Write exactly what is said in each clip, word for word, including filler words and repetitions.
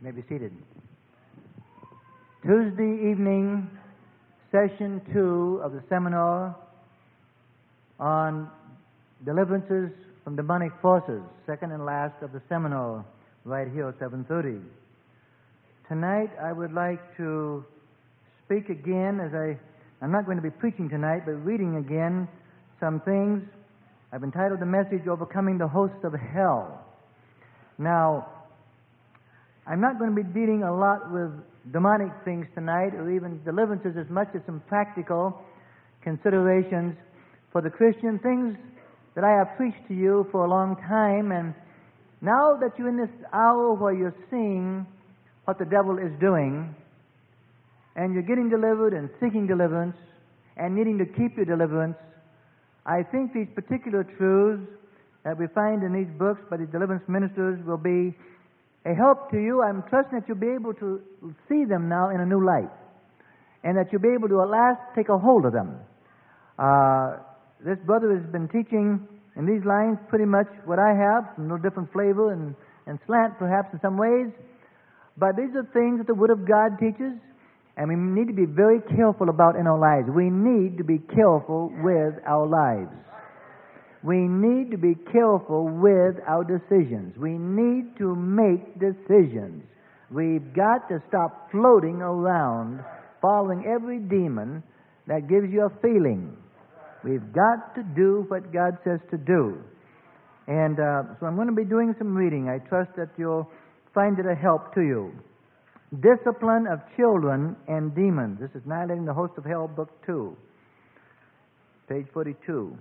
You may be seated. Tuesday evening, session two of the seminar on deliverances from demonic forces, second and last of the seminar, right here at seven thirty. Tonight, I would like to speak again, as I, I'm not going to be preaching tonight, but reading again some things. I've entitled the message, Overcoming the Hosts of Hell. Now, I'm not going to be dealing a lot with demonic things tonight, or even deliverances, as much as some practical considerations for the Christian, things that I have preached to you for a long time. And now that you're in this hour where you're seeing what the devil is doing, and you're getting delivered and seeking deliverance and needing to keep your deliverance, I think these particular truths that we find in these books by the deliverance ministers will be a help to you. I'm trusting that you'll be able to see them now in a new light, and that you'll be able to at last take a hold of them. Uh, this brother has been teaching in these lines pretty much what I have, a little different flavor and, and slant perhaps in some ways, but these are things that the Word of God teaches, and we need to be very careful about in our lives. We need to be careful with our lives. We need to be careful with our decisions. We need to make decisions. We've got to stop floating around following every demon that gives you a feeling. We've got to do what God says to do. And uh, so I'm going to be doing some reading. I trust that you'll find it a help to you. Discipline of Children and Demons. This is Annihilating the Host of Hell, Book two, page forty-two.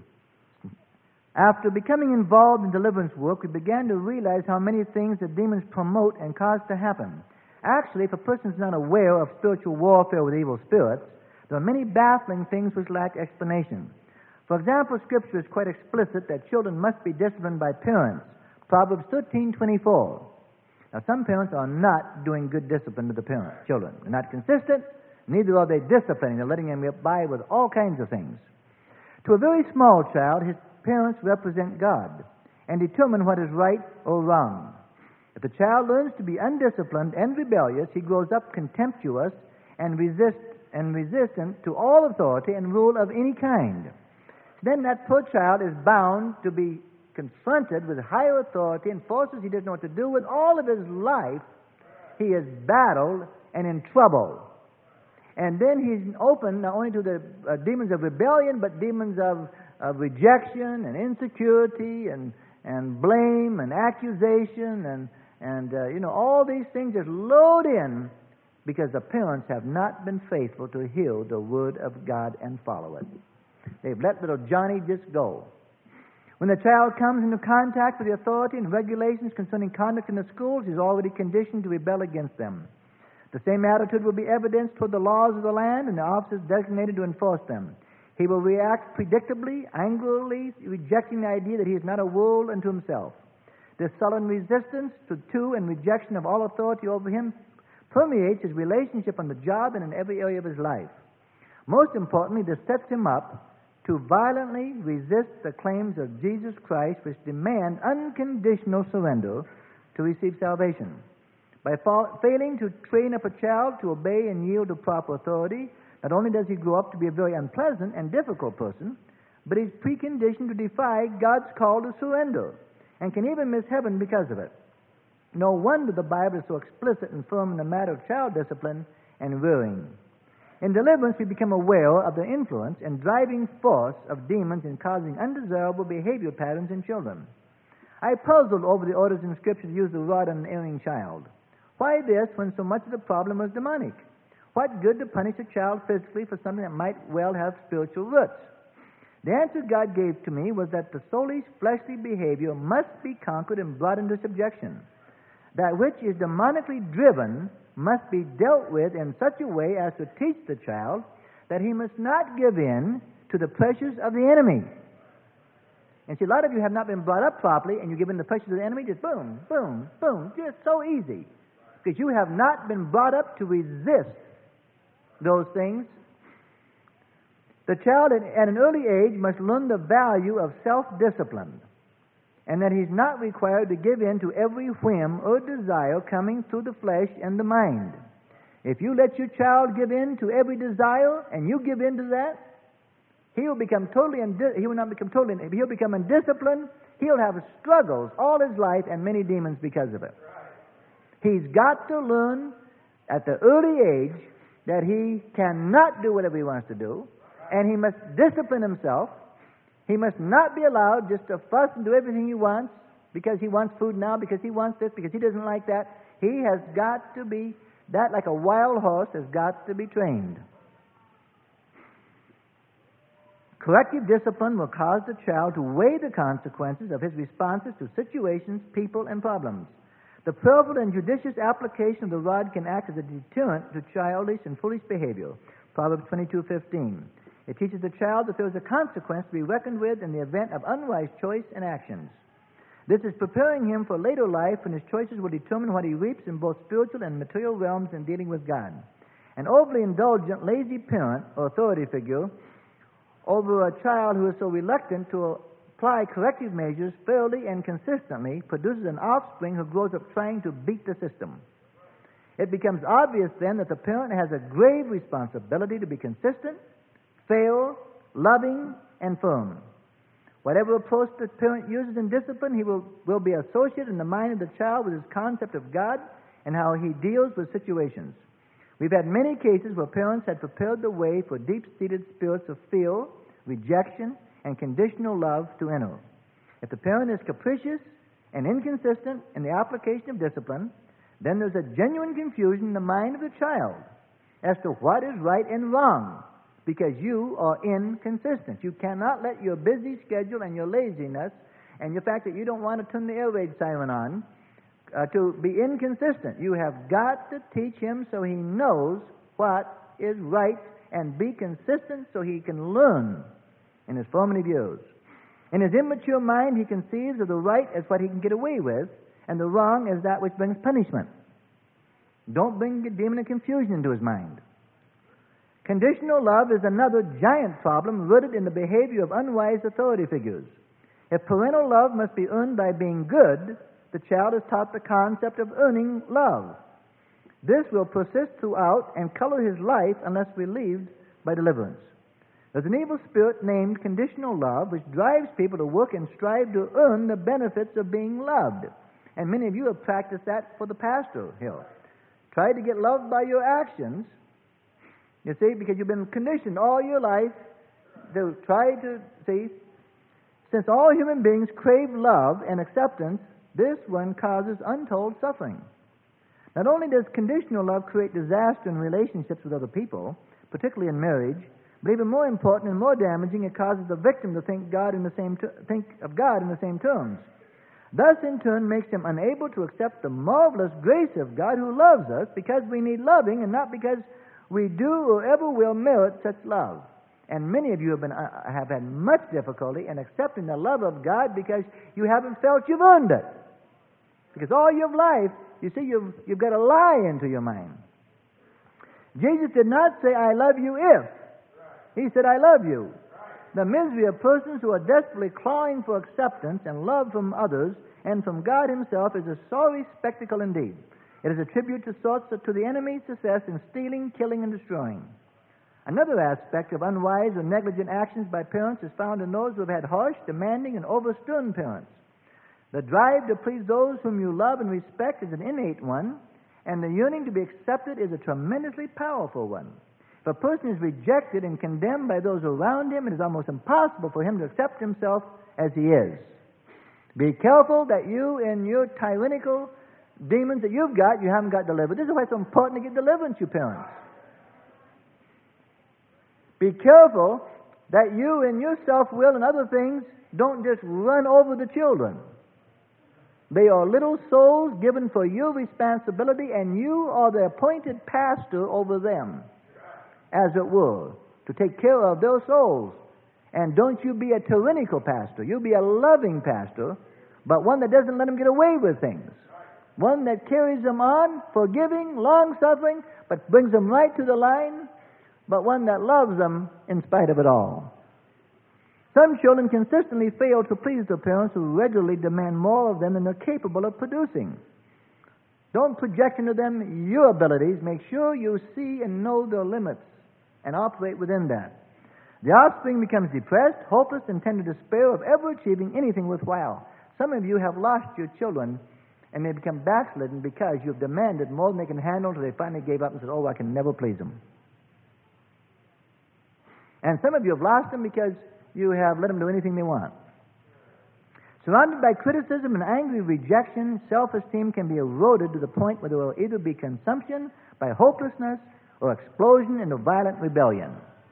After becoming involved in deliverance work, we began to realize how many things the demons promote and cause to happen. Actually, if a person is not aware of spiritual warfare with evil spirits, there are many baffling things which lack explanation. For example, Scripture is quite explicit that children must be disciplined by parents. Proverbs thirteen twenty-four. Now, some parents are not doing good discipline to the parents, children. They're not consistent, neither are they disciplining. They're letting them get by with all kinds of things. To a very small child, his parents represent God and determine what is right or wrong. If the child learns to be undisciplined and rebellious, he grows up contemptuous and resist and resistant to all authority and rule of any kind. Then that poor child is bound to be confronted with higher authority and forces he doesn't know what to do with. All of his life, he is battled and in trouble. And then he's open not only to the uh, demons of rebellion, but demons of, of rejection and insecurity and, and blame and accusation and, and uh, you know, all these things just load in because the parents have not been faithful to hear the Word of God and follow it. They've let little Johnny just go. When the child comes into contact with the authority and regulations concerning conduct in the schools, he's already conditioned to rebel against them. The same attitude will be evidenced toward the laws of the land and the officers designated to enforce them. He will react predictably, angrily, rejecting the idea that he is not a world unto himself. This sullen resistance to, to and rejection of all authority over him permeates his relationship on the job and in every area of his life. Most importantly, this sets him up to violently resist the claims of Jesus Christ, which demand unconditional surrender to receive salvation. By fa- failing to train up a child to obey and yield to proper authority, not only does he grow up to be a very unpleasant and difficult person, but he's preconditioned to defy God's call to surrender, and can even miss heaven because of it. No wonder the Bible is so explicit and firm in the matter of child discipline and rearing. In deliverance, we become aware of the influence and driving force of demons in causing undesirable behavior patterns in children. I puzzled over the orders in Scripture to use the rod on an erring child. Why this when so much of the problem was demonic? What good to punish a child physically for something that might well have spiritual roots? The answer God gave to me was that the soulish, fleshly behavior must be conquered and brought into subjection. That which is demonically driven must be dealt with in such a way as to teach the child that he must not give in to the pressures of the enemy. And see, a lot of you have not been brought up properly, and you give in to the pressures of the enemy, just boom, boom, boom, just so easy. Because you have not been brought up to resist those things. The child at an early age must learn the value of self-discipline. and that he's not required to give in to every whim or desire coming through the flesh and the mind. If you let your child give in to every desire, and you give in to that, he will become totally, indi- he will not become totally, he'll become undisciplined. He'll have struggles all his life and many demons because of it. He's got to learn at the early age that he cannot do whatever he wants to do, and he must discipline himself. He must not be allowed just to fuss and do everything he wants because he wants food now, because he wants this, because he doesn't like that. He has got to be, that like a wild horse has got to be trained. Corrective discipline will cause the child to weigh the consequences of his responses to situations, people, and problems. The prayerful and judicious application of the rod can act as a deterrent to childish and foolish behavior. Proverbs twenty-two fifteen. It teaches the child that there is a consequence to be reckoned with in the event of unwise choice and actions. This is preparing him for later life when his choices will determine what he reaps in both spiritual and material realms in dealing with God. An overly indulgent, lazy parent or authority figure over a child who is so reluctant to apply corrective measures fairly and consistently produces an offspring who grows up trying to beat the system. It becomes obvious then that the parent has a grave responsibility to be consistent, fair, loving, and firm. Whatever approach the parent uses in discipline, he will, will be associated in the mind of the child with his concept of God and how he deals with situations. We've had many cases where parents had prepared the way for deep-seated spirits of fear, rejection, and conditional love to enter. If the parent is capricious and inconsistent in the application of discipline, then there's a genuine confusion in the mind of the child as to what is right and wrong, because you are inconsistent. You cannot let your busy schedule and your laziness and the fact that you don't want to turn the air raid siren on uh, to be inconsistent. You have got to teach him so he knows what is right and be consistent so he can learn in his formative years. In his immature mind, he conceives of the right as what he can get away with and the wrong as that which brings punishment. Don't bring the demon of confusion into his mind. Conditional love is another giant problem rooted in the behavior of unwise authority figures. If parental love must be earned by being good, the child is taught the concept of earning love. This will persist throughout and color his life unless relieved by deliverance. There's an evil spirit named conditional love which drives people to work and strive to earn the benefits of being loved. And many of you have practiced that for the pastor here. Try to get loved by your actions, you see, because you've been conditioned all your life to try to, see, since all human beings crave love and acceptance, this one causes untold suffering. Not only does conditional love create disaster in relationships with other people, particularly in marriage, but even more important and more damaging, it causes the victim to think God in the same ter- think of God in the same terms. Thus, in turn, makes him unable to accept the marvelous grace of God who loves us because we need loving and not because we do or ever will merit such love. And many of you have been uh, have had much difficulty in accepting the love of God because you haven't felt you've earned it. Because all your life, you see, you've, you've got a lie into your mind. Jesus did not say, I love you if. He said, I love you. The misery of persons who are desperately clawing for acceptance and love from others and from God himself is a sorry spectacle indeed. It is a tribute to sorts of, to the enemy's success in stealing, killing, and destroying. Another aspect of unwise or negligent actions by parents is found in those who have had harsh, demanding, and overstern parents. The drive to please those whom you love and respect is an innate one, and the yearning to be accepted is a tremendously powerful one. If a person is rejected and condemned by those around him, it is almost impossible for him to accept himself as he is. Be careful that you, in your tyrannical demons that you've got, you haven't got delivered. This is why it's so important to get deliverance, you parents. Be careful that you, in your self-will and other things, don't just run over the children. They are little souls given for your responsibility, and you are the appointed pastor over them, as it were, to take care of their souls. And don't you be a tyrannical pastor. You be a loving pastor, but one that doesn't let them get away with things. One that carries them on, forgiving, long-suffering, but brings them right to the line, but one that loves them in spite of it all. Some children consistently fail to please their parents who regularly demand more of them than they're capable of producing. Don't project into them your abilities. Make sure you see and know their limits and operate within that. The offspring becomes depressed, hopeless, and tend to despair of ever achieving anything worthwhile. Some of you have lost your children and they become backslidden because you've demanded more than they can handle until they finally gave up and said, oh, I can never please them. And some of you have lost them because you have let them do anything they want. Surrounded by criticism and angry rejection, self-esteem can be eroded to the point where there will either be consumption by hopelessness or explosion into violent rebellion.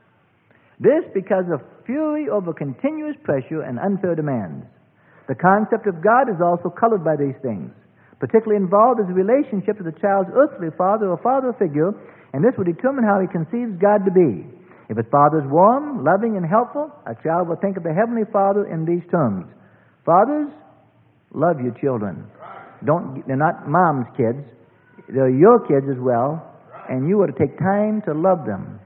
This because of fury over continuous pressure and unfair demands. The concept of God is also colored by these things. Particularly involved is the relationship to the child's earthly father or father figure, and this will determine how he conceives God to be. If his father is warm, loving, and helpful, a child will think of the Heavenly Father in these terms. Fathers, love your children. Don't, they're not mom's kids. They're your kids as well, and you are to take time to love them.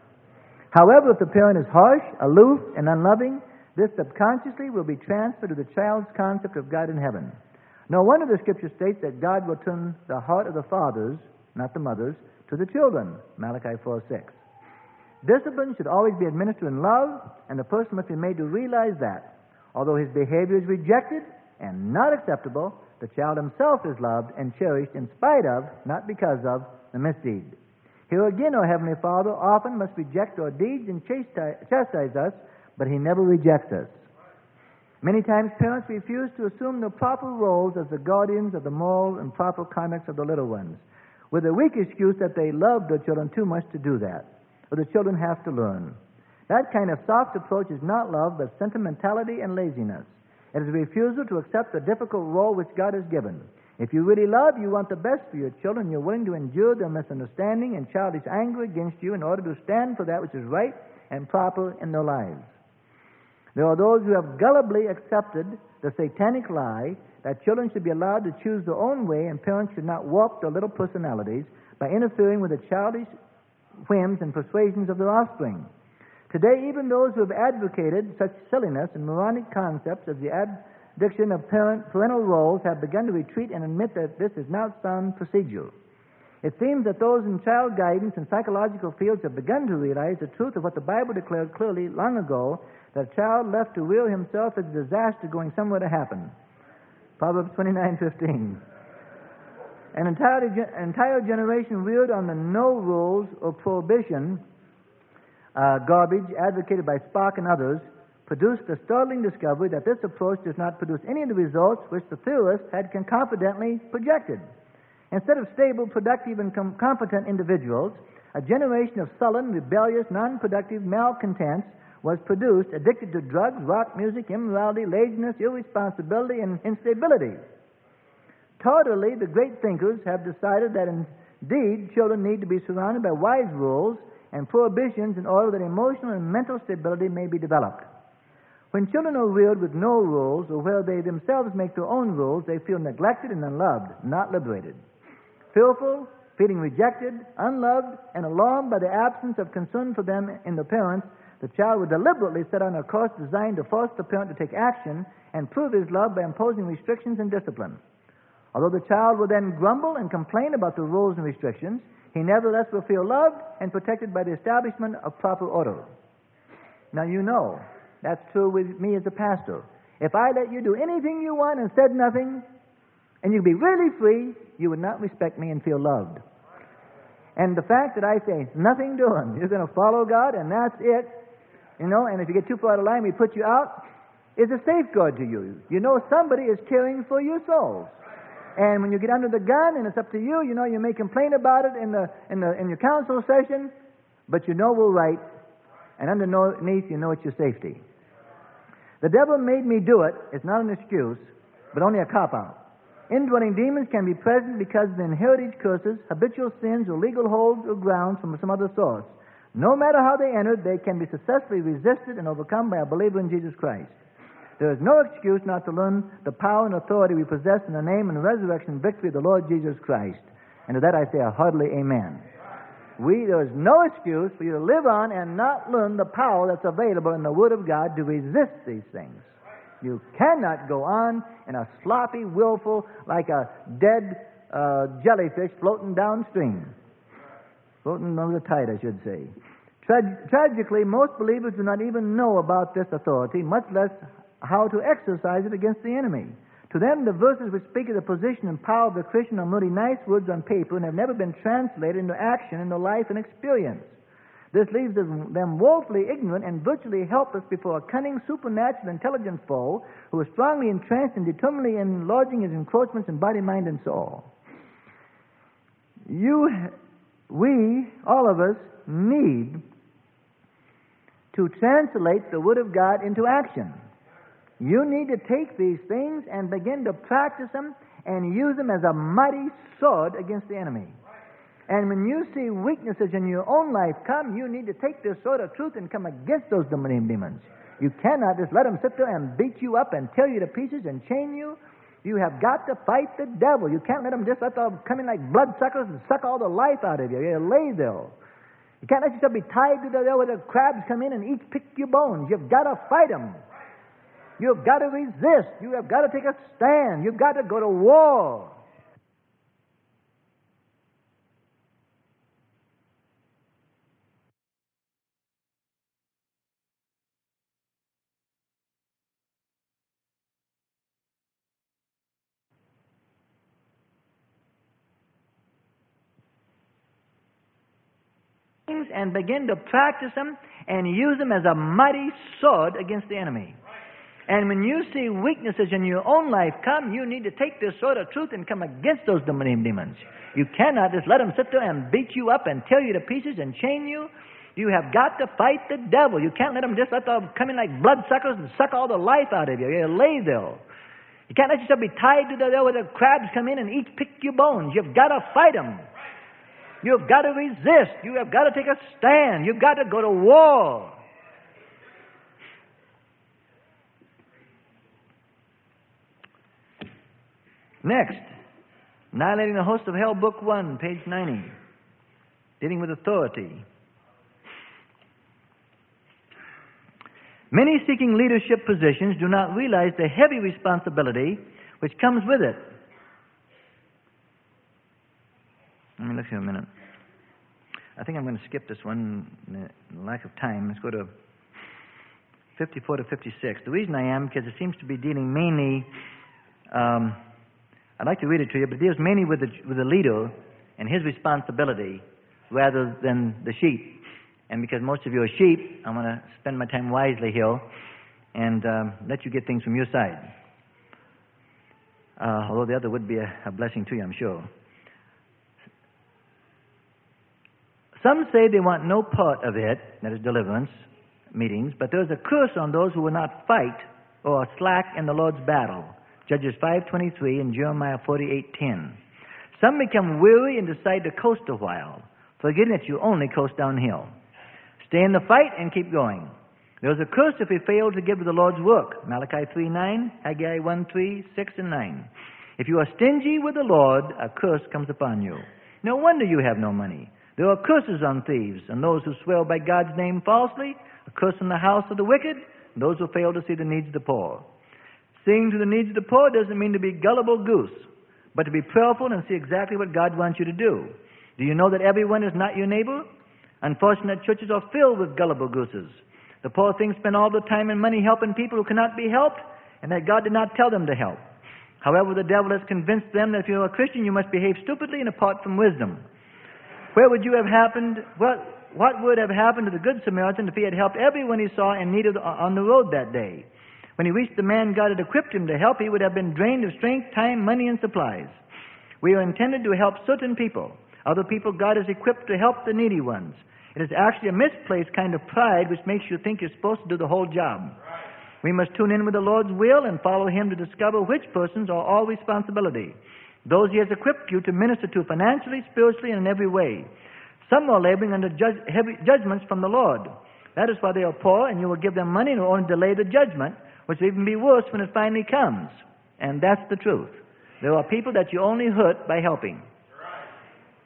However, if the parent is harsh, aloof, and unloving, this subconsciously will be transferred to the child's concept of God in heaven. No wonder the Scripture states that God will turn the heart of the fathers, not the mothers, to the children, Malachi four six. Discipline should always be administered in love, and the person must be made to realize that, although his behavior is rejected and not acceptable, the child himself is loved and cherished in spite of, not because of, the misdeed. Here again, our Heavenly Father often must reject our deeds and chastise us, but He never rejects us. Many times parents refuse to assume the proper roles as the guardians of the moral and proper conduct of the little ones, with a weak excuse that they love their children too much to do that, or the children have to learn. That kind of soft approach is not love, but sentimentality and laziness. It is a refusal to accept the difficult role which God has given. If you really love, you want the best for your children, you're willing to endure their misunderstanding and childish anger against you in order to stand for that which is right and proper in their lives. There are those who have gullibly accepted the satanic lie that children should be allowed to choose their own way and parents should not warp their little personalities by interfering with the childish whims and persuasions of their offspring. Today, even those who have advocated such silliness and moronic concepts as the addiction of parent, parental roles have begun to retreat and admit that this is not sound procedure. It seems that those in child guidance and psychological fields have begun to realize the truth of what the Bible declared clearly long ago, that a child left to rear himself is a disaster going somewhere to happen. Proverbs twenty-nine fifteen. An entire, entire generation reared on the no rules or prohibition uh, garbage advocated by Spock and others produced the startling discovery that this approach does not produce any of the results which the theorists had confidently projected. Instead of stable, productive, and com- competent individuals, a generation of sullen, rebellious, non-productive malcontents was produced, addicted to drugs, rock music, immorality, laziness, irresponsibility, and instability. Tardily, the great thinkers have decided that indeed children need to be surrounded by wise rules and prohibitions in order that emotional and mental stability may be developed. When children are reared with no rules, or where they themselves make their own rules, they feel neglected and unloved, not liberated. Fearful, feeling rejected, unloved, and alarmed by the absence of concern for them in the parents, the child will deliberately set on a course designed to force the parent to take action and prove his love by imposing restrictions and discipline. Although the child will then grumble and complain about the rules and restrictions, he nevertheless will feel loved and protected by the establishment of proper order. Now you know, that's true with me as a pastor. If I let you do anything you want and said nothing, and you'd be really free, you would not respect me and feel loved. And the fact that I say, nothing doing, you're going to follow God, and that's it, you know, and if you get too far out of line, we put you out, is a safeguard to you. You know somebody is caring for your souls. And when you get under the gun and it's up to you, you know, you may complain about it in the in the in your council session, but you know we're right, and underneath you know it's your safety. The devil made me do it. It's not an excuse, but only a cop-out. Indwelling demons can be present because of the inherited curses, habitual sins, or legal holds or grounds from some other source. No matter how they entered, they can be successfully resisted and overcome by a believer in Jesus Christ. There is no excuse not to learn the power and authority we possess in the name and resurrection and victory of the Lord Jesus Christ. And to that I say a heartily amen. We, there is no excuse for you to live on and not learn the power that's available in the Word of God to resist these things. You cannot go on in a sloppy, willful, like a dead uh, jellyfish floating downstream. Floating over the tide, I should say. Tra- tragically, most believers do not even know about this authority, much less how to exercise it against the enemy. To them, the verses which speak of the position and power of the Christian are merely nice words on paper and have never been translated into action in their life and experience. This leaves them woefully ignorant and virtually helpless before a cunning, supernatural, intelligent foe who is strongly entrenched and determinedly enlarging his encroachments in body, mind, and soul. You, we, all of us, need to translate the Word of God into action. You need to take these things and begin to practice them and use them as a mighty sword against the enemy. And when you see weaknesses in your own life come, you need to take this sword of truth and come against those demons. You cannot just let them sit there and beat you up and tear you to pieces and chain you. You have got to fight the devil. You can't let them just let them come in like bloodsuckers and suck all the life out of you. You lay there. You can't let yourself be tied to there where the crabs come in and each pick your bones. You've got to fight them. You've got to resist. You have got to take a stand. You've got to go to war. And begin to practice them and use them as a mighty sword against the enemy. And when you see weaknesses in your own life come, you need to take this sword of truth and come against those demons. You cannot just let them sit there and beat you up and tear you to pieces and chain you. You have got to fight the devil. You can't let them just let them come in like bloodsuckers and suck all the life out of you. You lay there. You can't let yourself be tied to there where the crabs come in and each pick your bones. You've got to fight them. You've got to resist. You have got to take a stand. You've got to go to war. Next, Annihilating the Host of Hell, Book one, page ninety, dealing with authority. Many seeking leadership positions do not realize the heavy responsibility which comes with it. Let me look here a minute. I think I'm going to skip this one in lack of time. Let's go to fifty-four to fifty-six. The reason I am, because it seems to be dealing mainly, um, I'd like to read it to you, but it deals mainly with the, with the leader and his responsibility rather than the sheep. And because most of you are sheep, I'm going to spend my time wisely here and um, let you get things from your side. Uh, although the other would be a, a blessing to you, I'm sure. Some say they want no part of it, that is deliverance meetings, but there is a curse on those who will not fight or are slack in the Lord's battle. Judges five twenty-three and Jeremiah forty-eight ten. Some become weary and decide to coast a while, forgetting that you only coast downhill. Stay in the fight and keep going. There is a curse if we fail to give to the Lord's work. Malachi three nine, Haggai one three, six and nine. If you are stingy with the Lord, a curse comes upon you. No wonder you have no money. There are curses on thieves and those who swear by God's name falsely, a curse in the house of the wicked, and those who fail to see the needs of the poor. Seeing to the needs of the poor doesn't mean to be gullible goose, but to be prayerful and see exactly what God wants you to do. Do you know that everyone is not your neighbor? Unfortunate churches are filled with gullible gooses. The poor things spend all their time and money helping people who cannot be helped, and that God did not tell them to help. However, the devil has convinced them that if you are a Christian, you must behave stupidly and apart from wisdom. Where would you have happened? What, what would have happened to the Good Samaritan if he had helped everyone he saw and needed on the road that day? When he reached the man God had equipped him to help, he would have been drained of strength, time, money, and supplies. We are intended to help certain people. Other people God has equipped to help the needy ones. It is actually a misplaced kind of pride which makes you think you're supposed to do the whole job. We must tune in with the Lord's will and follow Him to discover which persons are all responsibility. Those He has equipped you to minister to financially, spiritually, and in every way. Some are laboring under judge, heavy judgments from the Lord. That is why they are poor, and you will give them money and only delay the judgment, which will even be worse when it finally comes. And that's the truth. There are people that you only hurt by helping.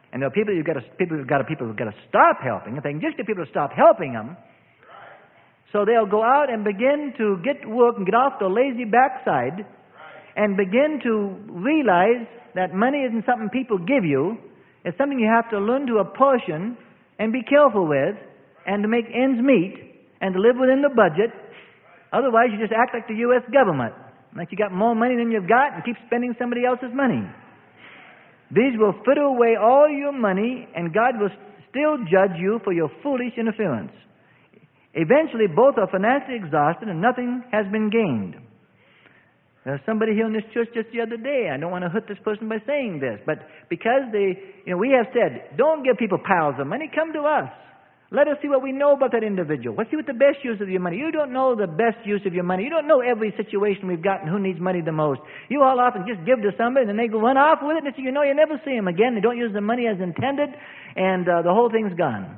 And there are people you've got to people who've got to people who've got to stop helping. If they can just get people to stop helping them, so they'll go out and begin to get work and get off the lazy backside, and begin to realize that money isn't something people give you. It's something you have to learn to apportion and be careful with, and to make ends meet, and to live within the budget. Otherwise, you just act like the U S government, like you got more money than you've got and keep spending somebody else's money. These will fritter away all your money, and God will still judge you for your foolish interference. Eventually, both are financially exhausted, and nothing has been gained. There was somebody here in this church just the other day. I don't want to hurt this person by saying this, but because they, you know, we have said, don't give people piles of money. Come to us. Let us see what we know about that individual. Let's see what the best use of your money. You don't know the best use of your money. You don't know every situation we've got and who needs money the most. You all often just give to somebody, and then they go run off with it, and so you know you never see them again. They don't use the money as intended, and uh, the whole thing's gone.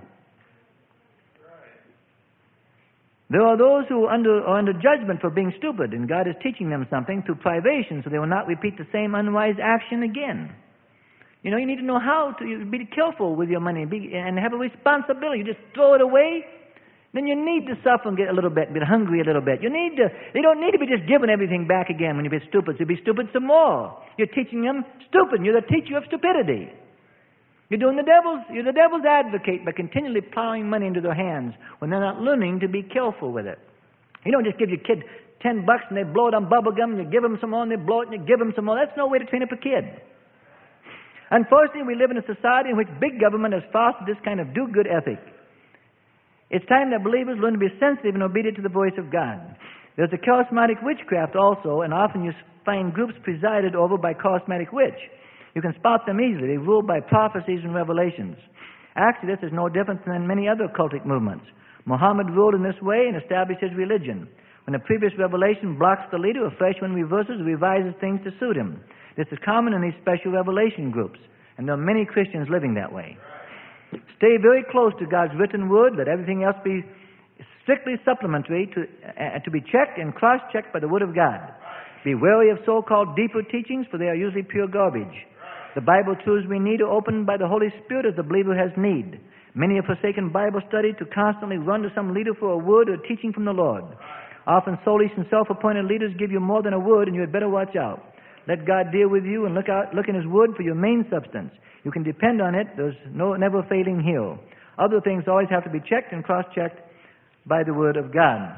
There are those who under, are under judgment for being stupid, and God is teaching them something through privation so they will not repeat the same unwise action again. You know, you need to know how to be careful with your money be, and have a responsibility. You just throw it away, then you need to suffer and get a little bit, get hungry a little bit. You need to, they don't need to be just giving everything back again when you be stupid. So be stupid some more. You're teaching them stupid. You're the teacher of stupidity. You're doing the devil's, you're the devil's advocate by continually plowing money into their hands when they're not learning to be careful with it. You don't just give your kid ten bucks and they blow it on bubble gum, and you give them some more and they blow it and you give them some more. That's no way to train up a kid. Unfortunately, we live in a society in which big government has fostered this kind of do-good ethic. It's time that believers learn to be sensitive and obedient to the voice of God. There's a charismatic witchcraft also, and often you find groups presided over by charismatic witch. You can spot them easily. They rule by prophecies and revelations. Actually, this is no different than many other cultic movements. Muhammad ruled in this way and established his religion. When a previous revelation blocks the leader, a fresh one reverses or revises things to suit him. This is common in these special revelation groups, and there are many Christians living that way. Stay very close to God's written word. Let everything else be strictly supplementary to, uh, to be checked and cross-checked by the word of God. Be wary of so-called deeper teachings, for they are usually pure garbage. The Bible truths we need are opened by the Holy Spirit as the believer has need. Many have forsaken Bible study to constantly run to some leader for a word or teaching from the Lord. Often soulish and self-appointed leaders give you more than a word, and you had better watch out. Let God deal with you and look out, look in His Word for your main substance. You can depend on it. There's no never failing heal. Other things always have to be checked and cross-checked by the Word of God.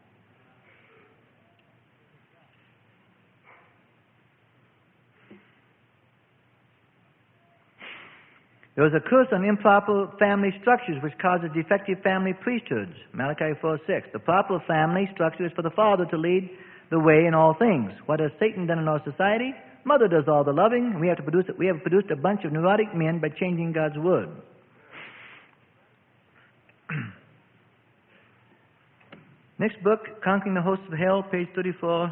There is a curse on improper family structures which causes defective family priesthoods. Malachi four six. The proper family structure is for the father to lead the way in all things. What has Satan done in our society? Mother does all the loving, and we have to produce it. We have produced a bunch of neurotic men by changing God's word. Next book, Conquering the Hosts of Hell, page thirty-four.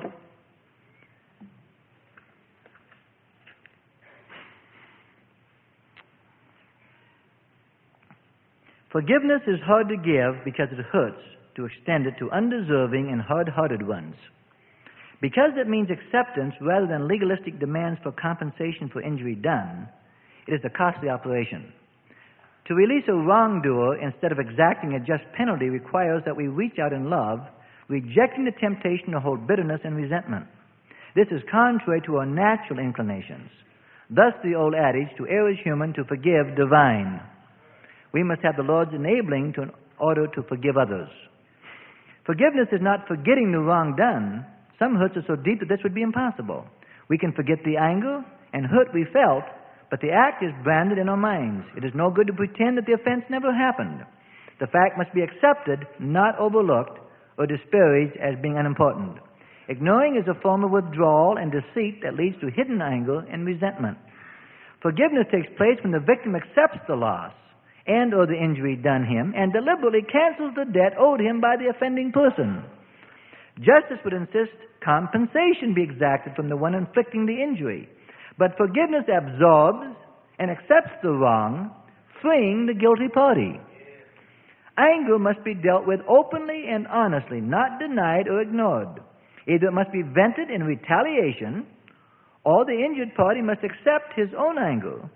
Forgiveness is hard to give because it hurts to extend it to undeserving and hard-hearted ones. Because it means acceptance rather than legalistic demands for compensation for injury done, it is a costly operation. To release a wrongdoer instead of exacting a just penalty requires that we reach out in love, rejecting the temptation to hold bitterness and resentment. This is contrary to our natural inclinations. Thus the old adage, to err is human, to forgive divine. We must have the Lord's enabling to, in order to forgive others. Forgiveness is not forgetting the wrong done. Some hurts are so deep that this would be impossible. We can forget the anger and hurt we felt, but the act is branded in our minds. It is no good to pretend that the offense never happened. The fact must be accepted, not overlooked or disparaged as being unimportant. Ignoring is a form of withdrawal and deceit that leads to hidden anger and resentment. Forgiveness takes place when the victim accepts the loss and or the injury done him and deliberately cancels the debt owed him by the offending person. Justice would insist compensation be exacted from the one inflicting the injury, but forgiveness absorbs and accepts the wrong, freeing the guilty party. Anger must be dealt with openly and honestly, not denied or ignored. Either it must be vented in retaliation, or the injured party must accept his own anger,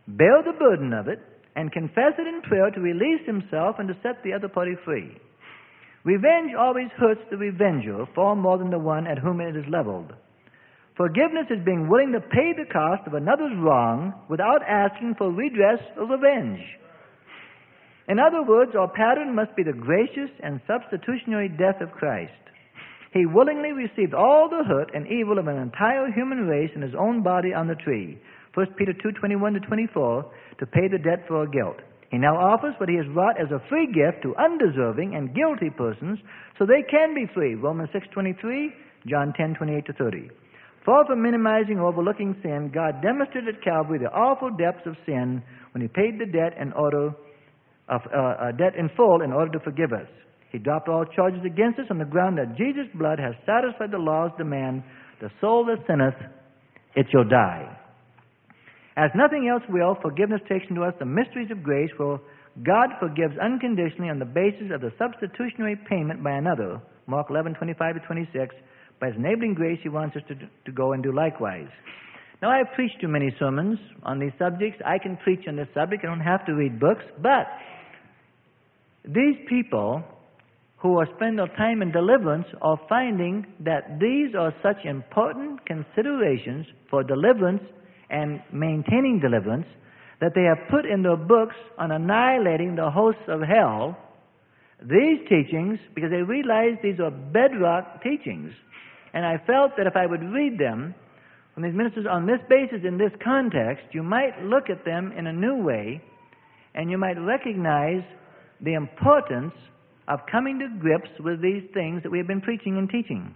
bear the burden of it, and confess it in prayer to release himself and to set the other party free. Revenge always hurts the revenger far more than the one at whom it is leveled. Forgiveness is being willing to pay the cost of another's wrong without asking for redress or revenge. In other words, our pattern must be the gracious and substitutionary death of Christ. He willingly received all the hurt and evil of an entire human race in his own body on the tree, First Peter two, twenty-one to twenty-four, to pay the debt for our guilt. He now offers what he has wrought as a free gift to undeserving and guilty persons so they can be free, Romans six, twenty-three, John ten, twenty-eight to thirty. Far from minimizing or overlooking sin, God demonstrated at Calvary the awful depths of sin when he paid the debt in order of uh, uh, debt in full in order to forgive us. He dropped all charges against us on the ground that Jesus' blood has satisfied the law's demand, the soul that sinneth, it shall die. As nothing else will, forgiveness takes into us the mysteries of grace, for God forgives unconditionally on the basis of the substitutionary payment by another, Mark eleven, twenty-five to twenty-six. By his enabling grace, he wants us to, to go and do likewise. Now, I've preached too many sermons on these subjects. I can preach on this subject. I don't have to read books. But these people who are spending their time in deliverance are finding that these are such important considerations for deliverance and maintaining deliverance that they have put in their books on annihilating the hosts of hell these teachings, because they realize these are bedrock teachings. And I felt that if I would read them from these ministers on this basis, in this context, you might look at them in a new way, and you might recognize the importance of coming to grips with these things that we have been preaching and teaching.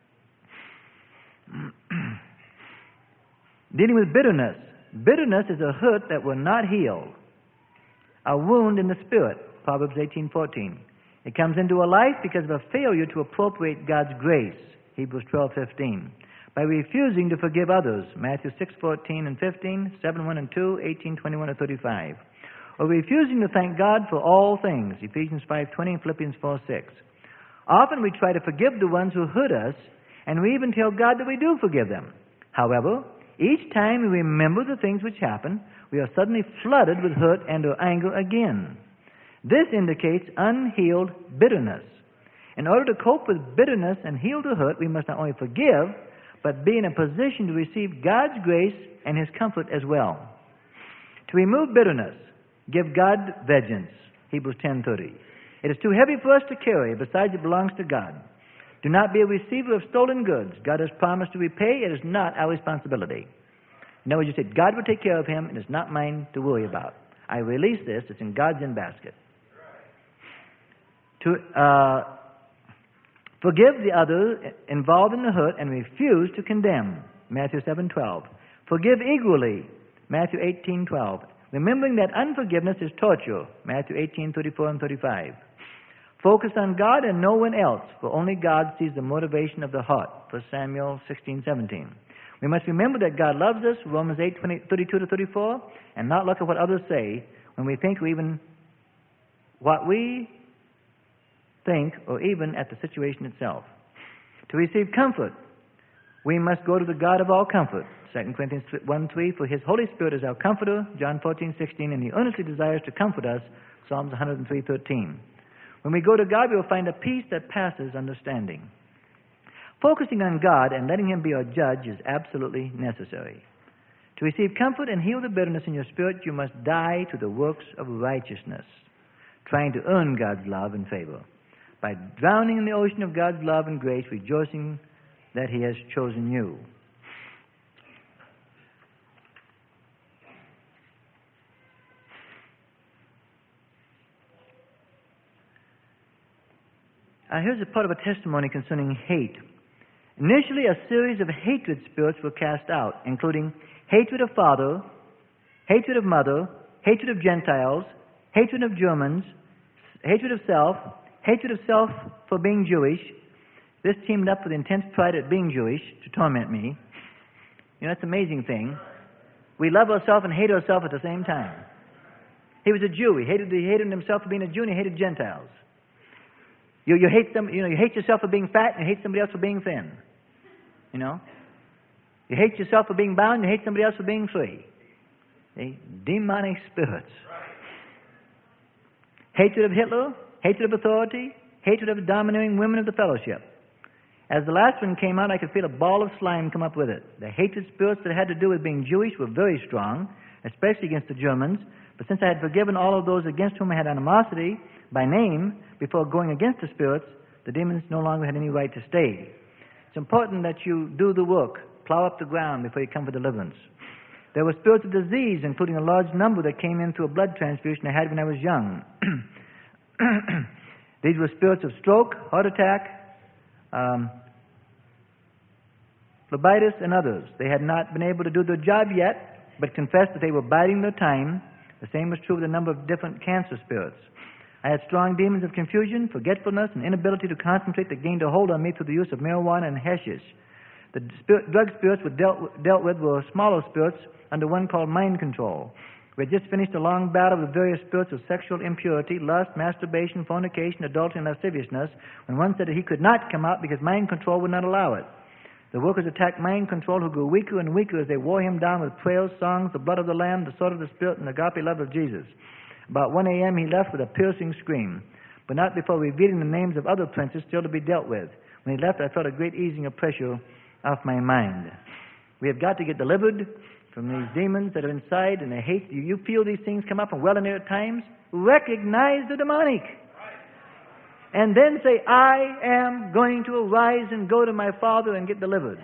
Dealing with bitterness. Bitterness is a hurt that will not heal, a wound in the spirit, Proverbs eighteen fourteen. It comes into a life because of a failure to appropriate God's grace, Hebrews twelve fifteen. By refusing to forgive others, Matthew six fourteen and fifteen, seven one and two, eighteen twenty-one and thirty-five. Or refusing to thank God for all things, Ephesians five twenty and Philippians four six. Often we try to forgive the ones who hurt us, and we even tell God that we do forgive them. However, each time we remember the things which happened, we are suddenly flooded with hurt and or anger again. This indicates unhealed bitterness. In order to cope with bitterness and heal the hurt, we must not only forgive, but be in a position to receive God's grace and His comfort as well. To remove bitterness, give God vengeance, Hebrews ten thirty. It is too heavy for us to carry, besides it belongs to God. Do not be a receiver of stolen goods. God has promised to repay. It is not our responsibility. In other words, you say, God will take care of him, and it's not mine to worry about. I release this. It's in God's in basket. To uh, forgive the other involved in the hurt and refuse to condemn, Matthew seven twelve. Forgive eagerly, Matthew eighteen twelve. Remembering that unforgiveness is torture, Matthew eighteen thirty-four and thirty-five. Focus on God and no one else, for only God sees the motivation of the heart, First Samuel sixteen seventeen. We must remember that God loves us, Romans eight thirty-two to thirty-four, and not look at what others say when we think, or even what we think, or even at the situation itself. To receive comfort, we must go to the God of all comfort, Second Corinthians one three, for His Holy Spirit is our comforter, John fourteen sixteen, and He earnestly desires to comfort us, Psalms one oh three thirteen. When we go to God, we will find a peace that passes understanding. Focusing on God and letting Him be our judge is absolutely necessary. To receive comfort and heal the bitterness in your spirit, you must die to the works of righteousness, trying to earn God's love and favor, by drowning in the ocean of God's love and grace, rejoicing that He has chosen you. Uh, here's a part of a testimony concerning hate. Initially, a series of hatred spirits were cast out, including hatred of father, hatred of mother, hatred of Gentiles, hatred of Germans, hatred of self, hatred of self for being Jewish. This teamed up with intense pride at being Jewish to torment me. You know, that's an amazing thing. We love ourselves and hate ourselves at the same time. He was a Jew. He hated, he hated himself for being a Jew, and he hated Gentiles. You, you hate some, you know, you hate yourself for being fat, and you hate somebody else for being thin. You know, you hate yourself for being bound, and you hate somebody else for being free. See? Demonic spirits. Hatred of Hitler, hatred of authority, hatred of the domineering women of the fellowship. As the last one came out, I could feel a ball of slime come up with it. The hatred spirits that had to do with being Jewish were very strong, especially against the Germans. But since I had forgiven all of those against whom I had animosity by name before going against the spirits, the demons no longer had any right to stay. It's important that you do the work, plow up the ground before you come for deliverance. There were spirits of disease, including a large number that came in through a blood transfusion I had when I was young. These were spirits of stroke, heart attack, um, phlebitis, and others. They had not been able to do their job yet, but confessed that they were biding their time. The same was true with a number of different cancer spirits. I had strong demons of confusion, forgetfulness, and inability to concentrate that gained a hold on me through the use of marijuana and hashish. The spirit, drug spirits were dealt, dealt with were smaller spirits under one called mind control. We had just finished a long battle with various spirits of sexual impurity, lust, masturbation, fornication, adultery, and lasciviousness, when one said that he could not come out because mind control would not allow it. The workers attacked mind control, who grew weaker and weaker as they wore him down with prayers, songs, the blood of the Lamb, the sword of the Spirit, and the agape love of Jesus. About one a.m. he left with a piercing scream, but not before revealing the names of other princes still to be dealt with. When he left, I felt a great easing of pressure off my mind. We have got to get delivered from these demons that are inside, and they hate you. You feel these things come up and well in there at times. Recognize the demonic. And then say, I am going to arise and go to my Father and get delivered.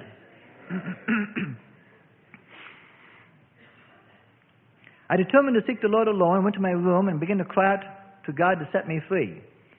I determined to seek the Lord alone, went to my room, and began to cry out to God to set me free.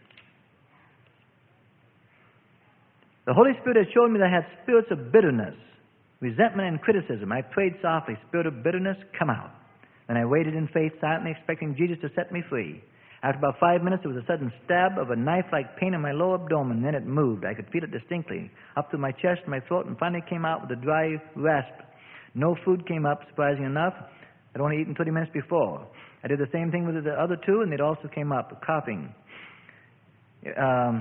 The Holy Spirit had shown me that I had spirits of bitterness, resentment, and criticism. I prayed softly, Spirit of bitterness, come out. Then I waited in faith, silently expecting Jesus to set me free. After about five minutes, there was a sudden stab of a knife-like pain in my lower abdomen. Then it moved. I could feel it distinctly, up through my chest and my throat, and finally came out with a dry rasp. No food came up, surprising enough. I'd only eaten thirty minutes before. I did the same thing with the other two, and they'd also came up, coughing. Um,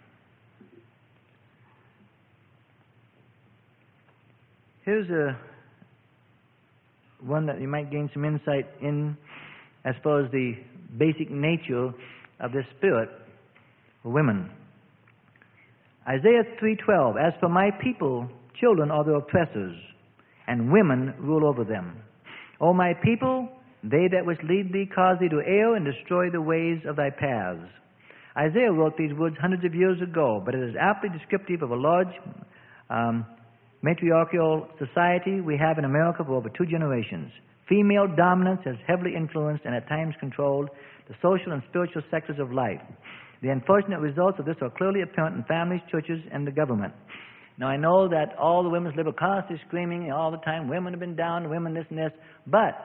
here's a one that you might gain some insight in as far as the basic nature of this spirit for women. Isaiah three twelve, as for my people, children are their oppressors, and women rule over them. O my people, they that which lead thee cause thee to err and destroy the ways of thy paths. Isaiah wrote these words hundreds of years ago, but it is aptly descriptive of a large um, matriarchal society we have in America for over two generations. Female dominance has heavily influenced and at times controlled the social and spiritual sectors of life. The unfortunate results of this are clearly apparent in families, churches, and the government. Now, I know that all the women's live are constantly screaming all the time, women have been down, women this and this, but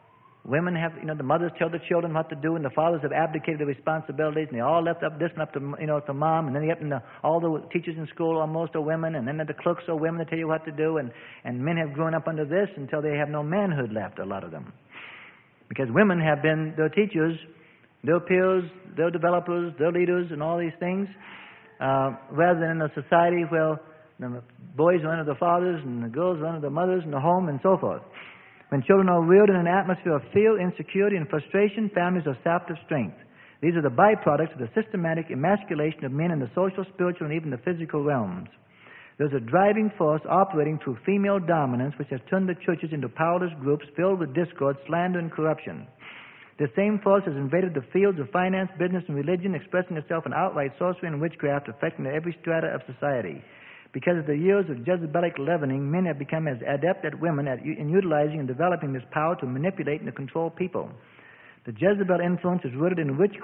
women have, you know, the mothers tell the children what to do, and the fathers have abdicated their responsibilities, and they all left up this and up to, you know, to mom, and then they up in the, all the teachers in school almost are women, and then the clerks are women that tell you what to do, and, and men have grown up under this until they have no manhood left, a lot of them. Because women have been their teachers, their peers, their developers, their leaders, and all these things, uh, rather than in a society where the boys are under their fathers, and the girls are under their mothers, and the home, and so forth. When children are reared in an atmosphere of fear, insecurity, and frustration, families are sapped of strength. These are the byproducts of the systematic emasculation of men in the social, spiritual, and even the physical realms. There's a driving force operating through female dominance which has turned the churches into powerless groups filled with discord, slander, and corruption. This same force has invaded the fields of finance, business, and religion, expressing itself in outright sorcery and witchcraft, affecting every strata of society. Because of the years of Jezebelic leavening, men have become as adept at women at, in utilizing and developing this power to manipulate and to control people. The Jezebel influence is rooted in witch,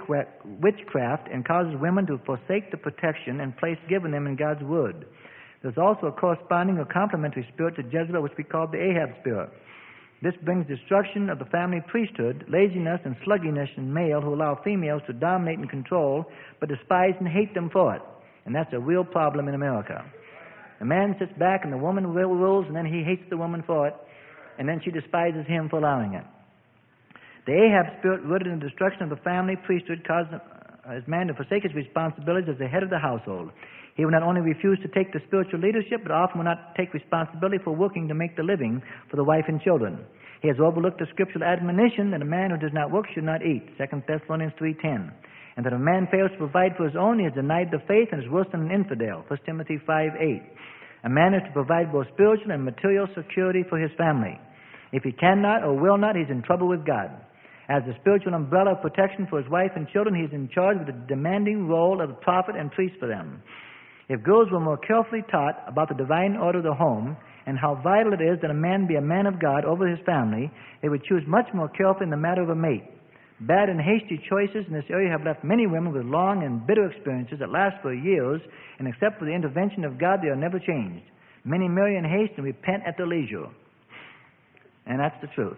witchcraft and causes women to forsake the protection and place given them in God's Word. There's also a corresponding or complementary spirit to Jezebel, which we call the Ahab spirit. This brings destruction of the family priesthood, laziness and sluggishness in male who allow females to dominate and control, but despise and hate them for it. And that's a real problem in America. The man sits back and the woman rules, and then he hates the woman for it, and then she despises him for allowing it. The Ahab spirit, rooted in the destruction of the family priesthood, causes his man to forsake his responsibilities as the head of the household. He will not only refuse to take the spiritual leadership, but often will not take responsibility for working to make the living for the wife and children. He has overlooked the scriptural admonition that a man who does not work should not eat, Second Thessalonians three ten, and that if a man fails to provide for his own, he has denied the faith and is worse than an infidel, First Timothy five eight. A man is to provide both spiritual and material security for his family. If he cannot or will not, he's in trouble with God. As the spiritual umbrella of protection for his wife and children, he is in charge of the demanding role of prophet and priest for them. If girls were more carefully taught about the divine order of the home and how vital it is that a man be a man of God over his family, they would choose much more carefully in the matter of a mate. Bad and hasty choices in this area have left many women with long and bitter experiences that last for years, and except for the intervention of God, they are never changed. Many marry in haste and repent at their leisure. And that's the truth.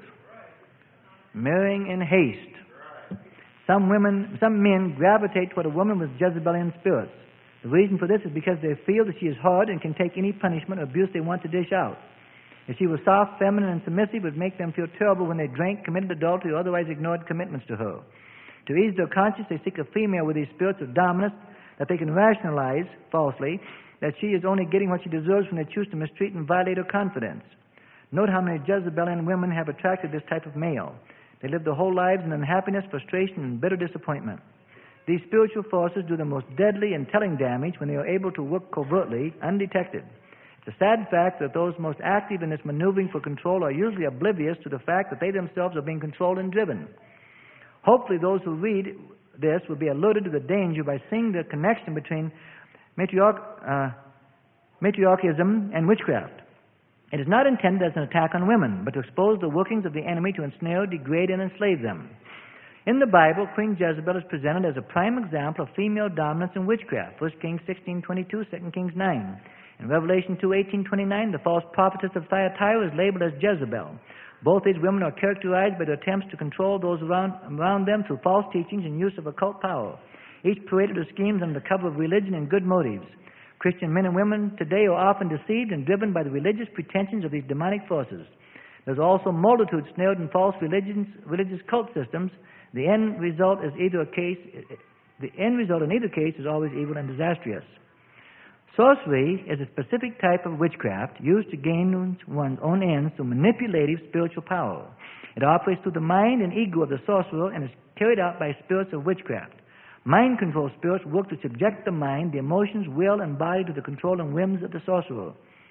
Marrying in haste. Some women, some men gravitate toward a woman with Jezebelian spirits. The reason for this is because they feel that she is hard and can take any punishment or abuse they want to dish out. If she was soft, feminine, and submissive, it would make them feel terrible when they drank, committed adultery, or otherwise ignored commitments to her. To ease their conscience, they seek a female with these spirits of dominance that they can rationalize, falsely, that she is only getting what she deserves when they choose to mistreat and violate her confidence. Note how many Jezebelian women have attracted this type of male. They live their whole lives in unhappiness, frustration, and bitter disappointment. These spiritual forces do the most deadly and telling damage when they are able to work covertly, undetected. It's a sad fact that those most active in this maneuvering for control are usually oblivious to the fact that they themselves are being controlled and driven. Hopefully those who read this will be alerted to the danger by seeing the connection between matriarch, uh, matriarchism and witchcraft. It is not intended as an attack on women, but to expose the workings of the enemy to ensnare, degrade, and enslave them. In the Bible, Queen Jezebel is presented as a prime example of female dominance and witchcraft, First Kings sixteen twenty-two, Second Kings nine. In Revelation two eighteen twenty-nine, the false prophetess of Thyatira is labeled as Jezebel. Both these women are characterized by their attempts to control those around, around them through false teachings and use of occult power. Each paraded their schemes under the cover of religion and good motives. Christian men and women today are often deceived and driven by the religious pretensions of these demonic forces. There's also multitudes snared in false religions, religious cult systems. The end result is either a case. The end result in either case is always evil and disastrous. Sorcery is a specific type of witchcraft used to gain one's own ends through manipulative spiritual power. It operates through the mind and ego of the sorcerer and is carried out by spirits of witchcraft. Mind control spirits work to subject the mind, the emotions, will, and body to the control and whims of the sorcerer.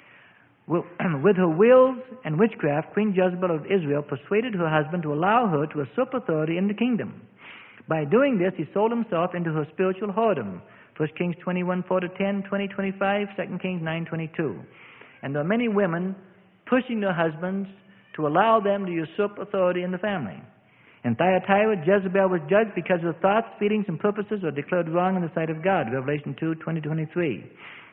With her wills and witchcraft, Queen Jezebel of Israel persuaded her husband to allow her to usurp authority in the kingdom. By doing this, he sold himself into her spiritual whoredom. First Kings twenty-one, four to ten, twenty, twenty-five, Second Kings nine, twenty-two. And there are many women pushing their husbands to allow them to usurp authority in the family. In Thyatira, Jezebel was judged because her thoughts, feelings, and purposes were declared wrong in the sight of God. Revelation two, twenty to twenty-three.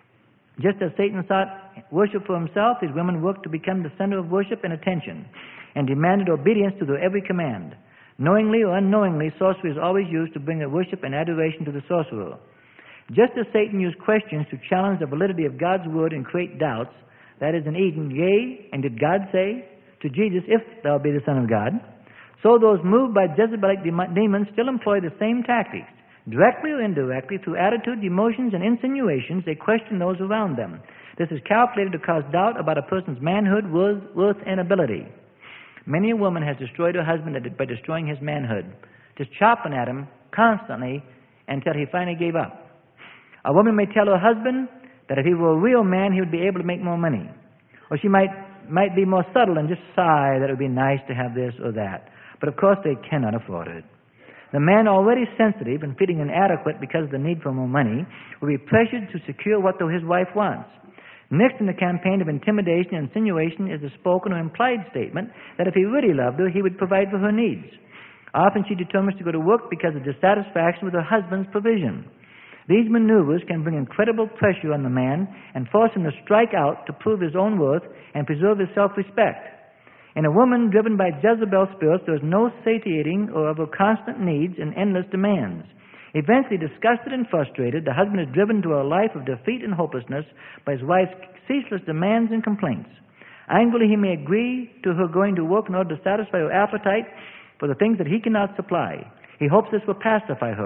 Just as Satan sought worship for himself, these women worked to become the center of worship and attention, and demanded obedience to their every command. Knowingly or unknowingly, sorcery is always used to bring the worship and adoration to the sorcerer. Just as Satan used questions to challenge the validity of God's word and create doubts, that is in Eden, yea, and did God say to Jesus, if thou be the Son of God, so those moved by Jezebelic demons still employ the same tactics. Directly or indirectly, through attitudes, emotions, and insinuations, they question those around them. This is calculated to cause doubt about a person's manhood, worth, worth and ability. Many a woman has destroyed her husband by destroying his manhood, just chopping at him constantly until he finally gave up. A woman may tell her husband that if he were a real man, he would be able to make more money. Or she might, might be more subtle and just sigh that it would be nice to have this or that. But of course they cannot afford it. The man, already sensitive and feeling inadequate because of the need for more money, will be pressured to secure what his wife wants. Next in the campaign of intimidation and insinuation is a spoken or implied statement that if he really loved her, he would provide for her needs. Often she determines to go to work because of dissatisfaction with her husband's provision. These maneuvers can bring incredible pressure on the man and force him to strike out to prove his own worth and preserve his self-respect. In a woman driven by Jezebel spirits, there is no satiating of her constant needs and endless demands. Eventually, disgusted and frustrated, the husband is driven to a life of defeat and hopelessness by his wife's ceaseless demands and complaints. Angrily, he may agree to her going to work in order to satisfy her appetite for the things that he cannot supply. He hopes this will pacify her.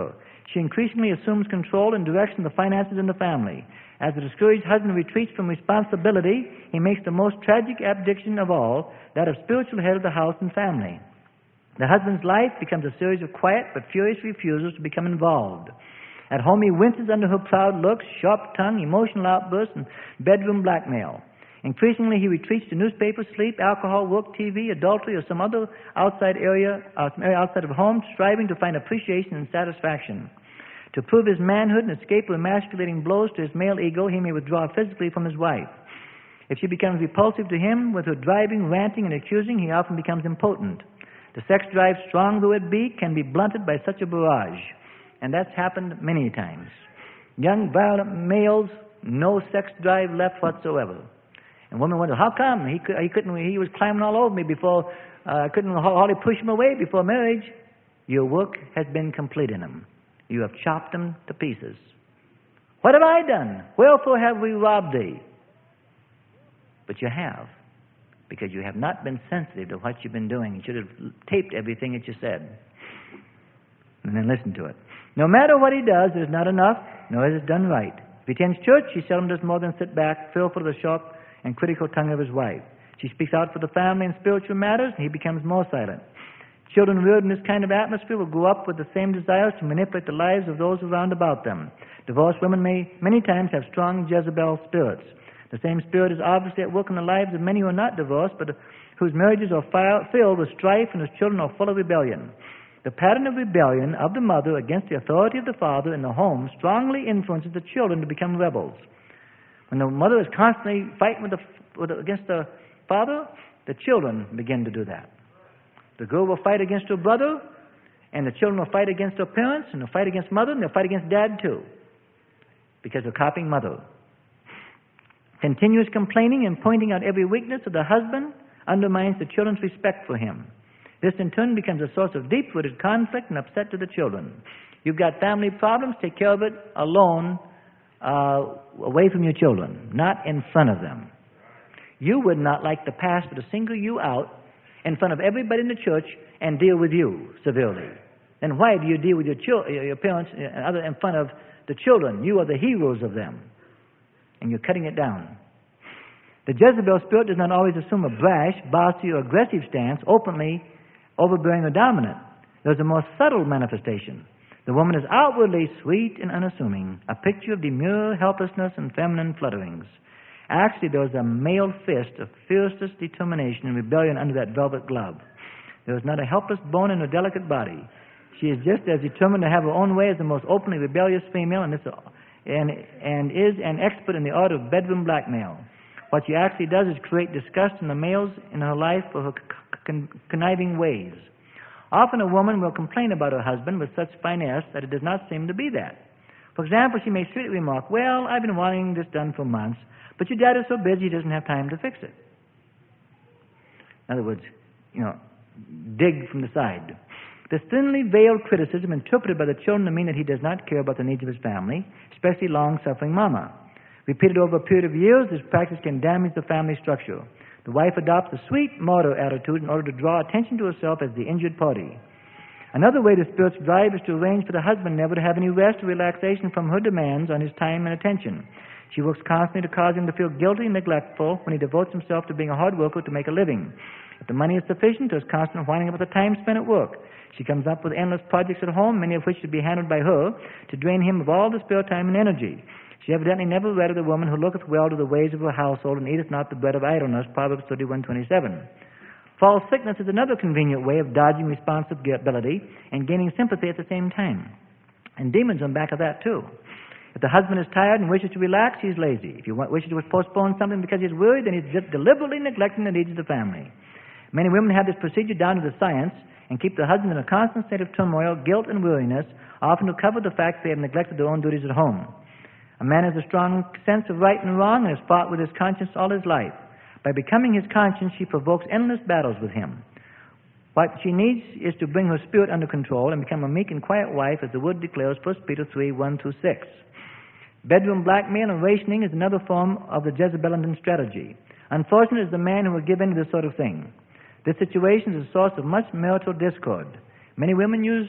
She increasingly assumes control and direction of the finances in the family. As the discouraged husband retreats from responsibility, he makes the most tragic abdication of all, that of spiritual head of the house and family. The husband's life becomes a series of quiet but furious refusals to become involved. At home, he winces under her proud looks, sharp tongue, emotional outbursts, and bedroom blackmail. Increasingly, he retreats to newspaper, sleep, alcohol, work, T V, adultery, or some other outside area, uh, area outside of home, striving to find appreciation and satisfaction. To prove his manhood and escape emasculating blows to his male ego, he may withdraw physically from his wife. If she becomes repulsive to him with her driving, ranting, and accusing, he often becomes impotent. The sex drive, strong though it be, can be blunted by such a barrage. And that's happened many times. Young, violent males, no sex drive left whatsoever. And women wonder, how come? He, could, he couldn't, he was climbing all over me before, uh, I couldn't hardly push him away before marriage. Your work has been complete in him. You have chopped him to pieces. What have I done? Wherefore have we robbed thee? But you have, because you have not been sensitive to what you've been doing. You should have taped everything that you said, and then listened to it. No matter what he does, it is not enough, nor is it done right. If he attends church, he seldom does more than sit back, fearful of the sharp and critical tongue of his wife. She speaks out for the family and spiritual matters, and he becomes more silent. Children reared in this kind of atmosphere will grow up with the same desires to manipulate the lives of those around about them. Divorced women may many times have strong Jezebel spirits. The same spirit is obviously at work in the lives of many who are not divorced, but whose marriages are filled with strife and whose children are full of rebellion. The pattern of rebellion of the mother against the authority of the father in the home strongly influences the children to become rebels. When the mother is constantly fighting with the, with the, against the father, the children begin to do that. The girl will fight against her brother, and the children will fight against their parents, and they'll fight against mother, and they'll fight against dad too, because they're copying mother. Continuous complaining and pointing out every weakness of the husband undermines the children's respect for him. This in turn becomes a source of deep-rooted conflict and upset to the children. You've got family problems, take care of it alone, uh, away from your children, not in front of them. You would not like the pastor to single you out in front of everybody in the church and deal with you severely. Then why do you deal with your, chil- your parents and other in front of the children? You are the heroes of them, and you're cutting it down. The Jezebel spirit does not always assume a brash, bossy, or aggressive stance, openly overbearing or dominant. There's a more subtle manifestation. The woman is outwardly sweet and unassuming, a picture of demure helplessness and feminine flutterings. Actually, there is a male fist of fiercest determination and rebellion under that velvet glove. There is not a helpless bone in her delicate body. She is just as determined to have her own way as the most openly rebellious female, and, this, and, and is an expert in the art of bedroom blackmail. What she actually does is create disgust in the males in her life for her con- conniving ways. Often a woman will complain about her husband with such finesse that it does not seem to be that. For example, she may sweetly remark, well, I've been wanting this done for months, but your dad is so busy he doesn't have time to fix it. In other words, you know, dig from the side. This thinly veiled criticism interpreted by the children to mean that he does not care about the needs of his family, especially long-suffering mama. Repeated over a period of years, this practice can damage the family structure. The wife adopts a sweet martyr attitude in order to draw attention to herself as the injured party. Another way the spirit's drive is to arrange for the husband never to have any rest or relaxation from her demands on his time and attention. She works constantly to cause him to feel guilty and neglectful when he devotes himself to being a hard worker to make a living. If the money is sufficient, there's constant whining about the time spent at work. She comes up with endless projects at home, many of which should be handled by her, to drain him of all the spare time and energy. She evidently never read of the woman who looketh well to the ways of her household and eateth not the bread of idleness, Proverbs thirty-one twenty-seven. False sickness is another convenient way of dodging responsibility and gaining sympathy at the same time. And demons on back of that too. If the husband is tired and wishes to relax, he's lazy. If he wishes to postpone something because he's worried, then he's just deliberately neglecting the needs of the family. Many women have this procedure down to the science and keep the husband in a constant state of turmoil, guilt, and weariness, often to cover the fact they have neglected their own duties at home. A man has a strong sense of right and wrong and has fought with his conscience all his life. By becoming his conscience, she provokes endless battles with him. What she needs is to bring her spirit under control and become a meek and quiet wife, as the word declares, First Peter three, one through six. Bedroom blackmail and rationing is another form of the Jezebelian strategy. Unfortunate is the man who will give in to this sort of thing. This situation is a source of much marital discord. Many women use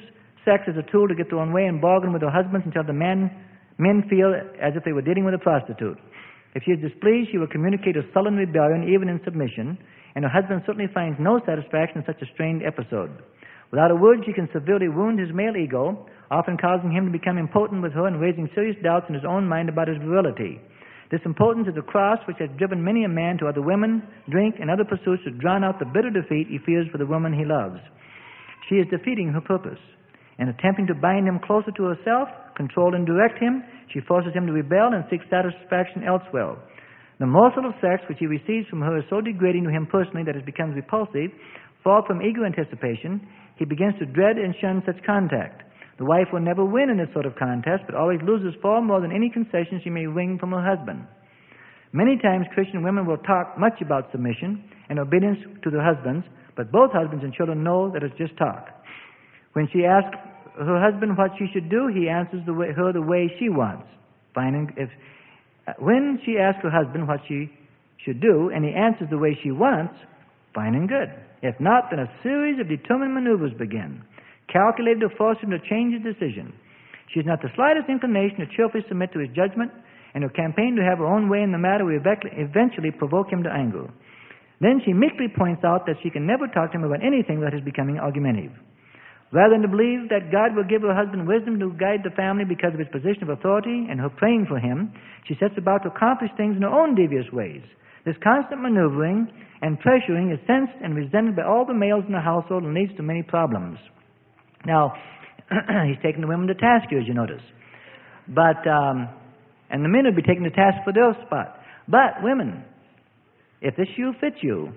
sex as a tool to get their own way and bargain with their husbands until the men, men feel as if they were dealing with a prostitute. If she is displeased, she will communicate a sullen rebellion even in submission, and her husband certainly finds no satisfaction in such a strained episode. Without a word, she can severely wound his male ego, often causing him to become impotent with her and raising serious doubts in his own mind about his virility. This impotence is a cross which has driven many a man to other women, drink, and other pursuits to drown out the bitter defeat he fears for the woman he loves. She is defeating her purpose. In attempting to bind him closer to herself, control and direct him, she forces him to rebel and seek satisfaction elsewhere. The morsel of sex which he receives from her is so degrading to him personally that it becomes repulsive. Far from eager anticipation, he begins to dread and shun such contact. The wife will never win in this sort of contest, but always loses far more than any concession she may wring from her husband. Many times Christian women will talk much about submission and obedience to their husbands, but both husbands and children know that it's just talk. When she asks her husband what she should do, he answers the way, her the way she wants. Fine and, if, when she asks her husband what she should do, and he answers the way she wants, fine and good. If not, then a series of determined maneuvers begin, calculated to force him to change his decision. She has not the slightest inclination to cheerfully submit to his judgment, and her campaign to have her own way in the matter will eventually provoke him to anger. Then she meekly points out that she can never talk to him about anything that is becoming argumentative. Rather than to believe that God will give her husband wisdom to guide the family because of his position of authority and her praying for him, she sets about to accomplish things in her own devious ways. This constant maneuvering and pressuring is sensed and resented by all the males in the household and leads to many problems. Now, he's taking the women to task here, as you notice. But, um, and the men would be taken to task for their spot. But, women, if this shoe fits you,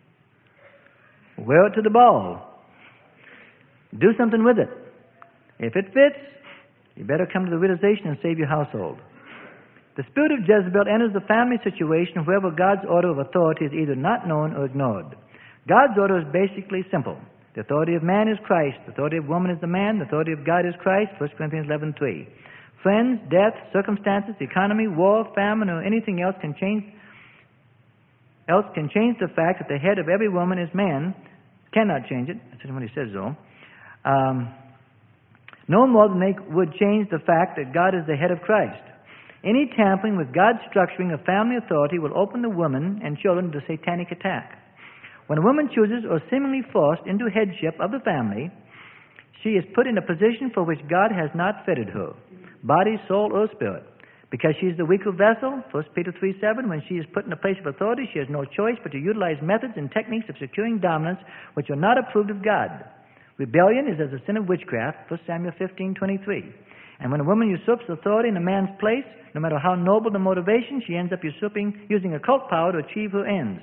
wear it to the ball. Do something with it. If it fits, you better come to the realization and save your household. The spirit of Jezebel enters the family situation wherever God's order of authority is either not known or ignored. God's order is basically simple. The authority of man is Christ. The authority of woman is the man. The authority of God is Christ. First Corinthians eleven three. Friends, death, circumstances, economy, war, famine, or anything else can change else can change the fact that the head of every woman is man. Cannot change it. That's what he says, though. Um, no more than they would change the fact that God is the head of Christ. Any tampering with God's structuring of family authority will open the woman and children to satanic attack. When a woman chooses or seemingly forced into headship of the family, she is put in a position for which God has not fitted her, body, soul, or spirit. Because she is the weaker vessel, First Peter three seven, when she is put in a place of authority, she has no choice but to utilize methods and techniques of securing dominance which are not approved of God. Rebellion is as a sin of witchcraft, First Samuel fifteen twenty-three. And when a woman usurps authority in a man's place, no matter how noble the motivation, she ends up usurping, using occult power to achieve her ends.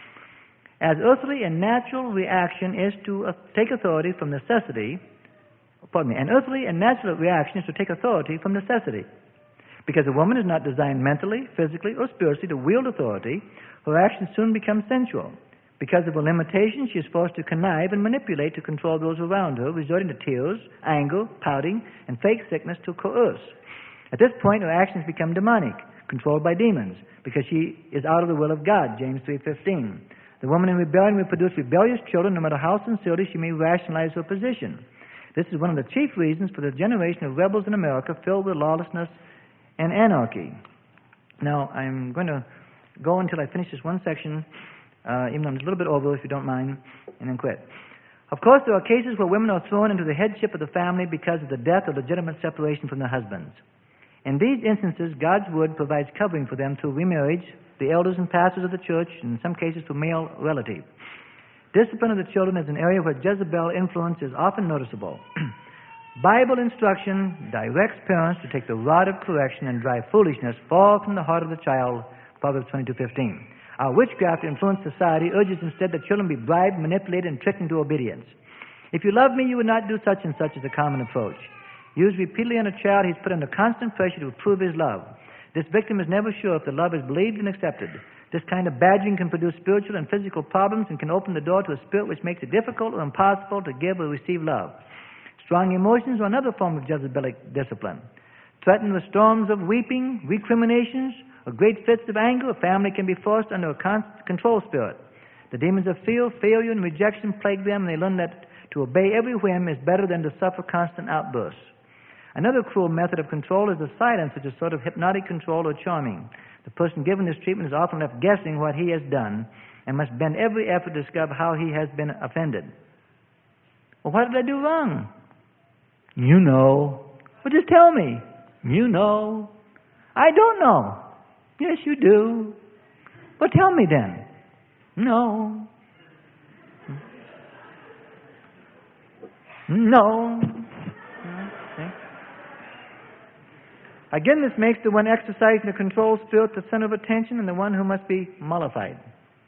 As earthly and natural reaction is to uh, take authority from necessity, pardon me, an earthly and natural reaction is to take authority from necessity. Because a woman is not designed mentally, physically, or spiritually to wield authority, her actions soon become sensual. Because of her limitations, she is forced to connive and manipulate to control those around her, resorting to tears, anger, pouting, and fake sickness to coerce. At this point, her actions become demonic, controlled by demons, because she is out of the will of God, James three fifteen. The woman in rebellion will produce rebellious children, no matter how sincerely she may rationalize her position. This is one of the chief reasons for the generation of rebels in America filled with lawlessness and anarchy. Now, I'm going to go until I finish this one section, uh, even though I'm a little bit over, if you don't mind, and then quit. Of course, there are cases where women are thrown into the headship of the family because of the death or legitimate separation from their husbands. In these instances, God's Word provides covering for them through remarriage, the elders and pastors of the church, and in some cases through male relatives. Discipline of the children is an area where Jezebel influence is often noticeable. Bible instruction directs parents to take the rod of correction and drive foolishness far from the heart of the child, Proverbs twenty-two fifteen. Our witchcraft influenced society urges instead that children be bribed, manipulated, and tricked into obedience. If you love me, you would not do such and such as a common approach. Used repeatedly on a child, he's put under constant pressure to prove his love. This victim is never sure if the love is believed and accepted. This kind of badgering can produce spiritual and physical problems and can open the door to a spirit which makes it difficult or impossible to give or receive love. Strong emotions are another form of Jezebelic discipline. Threatened with storms of weeping, recriminations, or great fits of anger, a family can be forced under a con- control spirit. The demons of fear, failure, and rejection plague them, and they learn that To obey every whim is better than to suffer constant outbursts. Another cruel method of control is the silence, which is sort of hypnotic control or charming. The person given this treatment is often left guessing what he has done and must bend every effort to discover how he has been offended. Well, what did I do wrong? You know. Well, just tell me. You know. I don't know. Yes, you do. Well, tell me then. No. No. Okay. Again, this makes the one exercising the control spirit the center of attention and the one who must be mollified.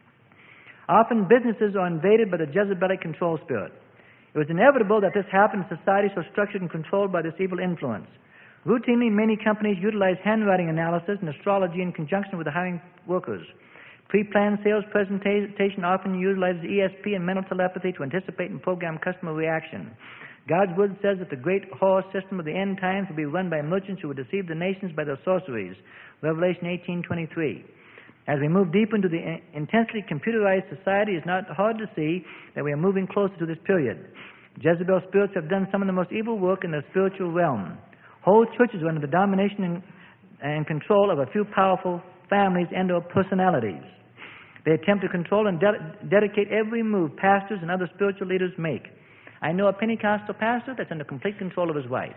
Often businesses are invaded by the Jezebelic control spirit. It was inevitable that this happened in societies so structured and controlled by this evil influence. Routinely, many companies utilize handwriting analysis and astrology in conjunction with the hiring workers. Pre-planned sales presentation often utilizes E S P and mental telepathy to anticipate and program customer reaction. God's word says that the great horror system of the end times will be run by merchants who will deceive the nations by their sorceries. Revelation eighteen twenty-three. As we move deep into the intensely computerized society, it's not hard to see that we are moving closer to this period. Jezebel spirits have done some of the most evil work in the spiritual realm. Whole churches are under the domination and, and control of a few powerful families and or personalities. They attempt to control and de- dedicate every move pastors and other spiritual leaders make. I know a Pentecostal pastor that's under complete control of his wife.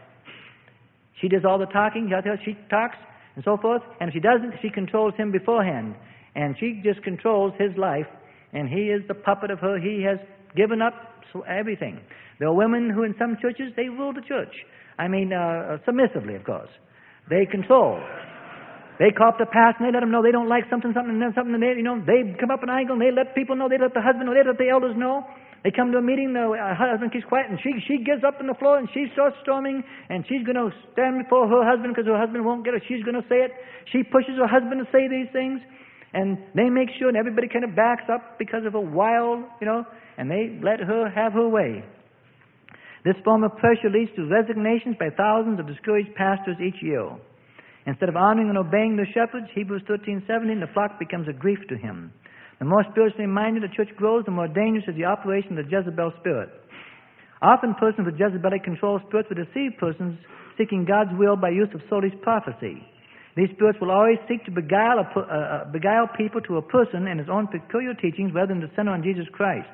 She does all the talking, she talks, and so forth, and if she doesn't, she controls him beforehand. And she just controls his life, and he is the puppet of her. He has given up everything. There are women who in some churches, they rule the church. I mean, uh, submissively, of course. They control. They call up the pastor and they let them know they don't like something, something, and then something, and they, you know, they come up an angle and they let people know, they let the husband know, they let the elders know. They come to a meeting, the husband keeps quiet, and she she gets up on the floor and she starts storming, and she's going to stand before her husband because her husband won't get her. She's going to say it. She pushes her husband to say these things, and they make sure, and everybody kind of backs up because of a wild, you know, and they let her have her way. This form of pressure leads to resignations by thousands of discouraged pastors each year. Instead of honoring and obeying the shepherds, Hebrews thirteen seventeen, the flock becomes a grief to him. The more spiritually minded the church grows, the more dangerous is the operation of the Jezebel spirit. Often persons with Jezebelic control spirits will deceive persons seeking God's will by use of soulish prophecy. These spirits will always seek to beguile, a, uh, beguile people to a person and his own peculiar teachings rather than to center on Jesus Christ.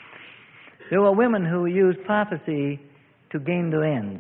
There were women who used prophecy to gain their ends.